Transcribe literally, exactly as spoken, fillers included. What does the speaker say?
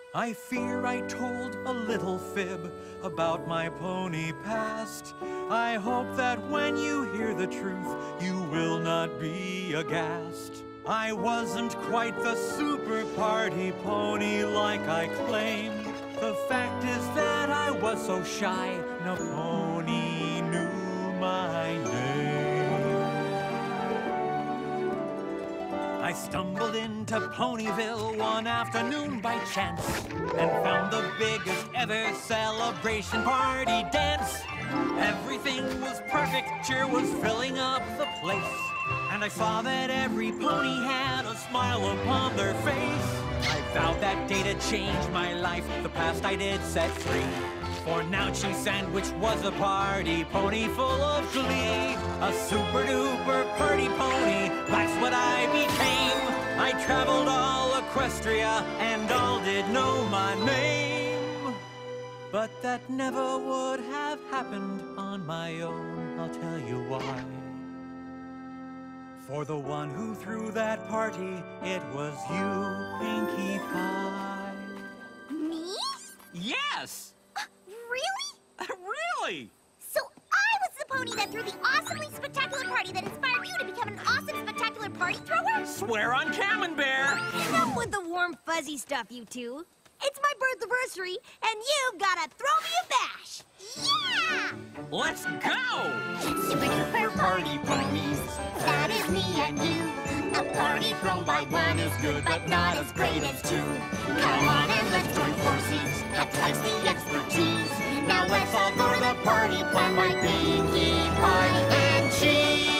I fear I told a little fib about my pony past. I hope that when you hear the truth, you will not be aghast. I wasn't quite the super party pony like I claimed. The fact is that I was so shy, no pony knew my name. I stumbled into Ponyville one afternoon by chance and found the biggest ever celebration party dance. Everything was perfect, cheer was filling up the place. And I saw that every pony had a smile upon their face. I vowed that day to change my life, the past I did set free. For Nouchi Sandwich was a party pony full of glee. A super duper party pony, that's what I became. I traveled all Equestria and all did know my name. But that never would have happened on my own, I'll tell you why. For the one who threw that party, it was you, Pinkie Pie. Me? Yes! Uh, really? Really? So I was the pony that threw the awesomely spectacular party that inspired you to become an awesome spectacular party thrower? Swear on Camembert! Enough with the warm fuzzy stuff, you two. It's my birthday, and you've gotta throw me a bash. Yeah! Let's go! Super duper party ponies, that is me and you. A party thrown by one is good, but not as great as two. Come on and let's join forces, attach the expertise. Now let's all go to the party plan like Pinkie Pie and Cheese.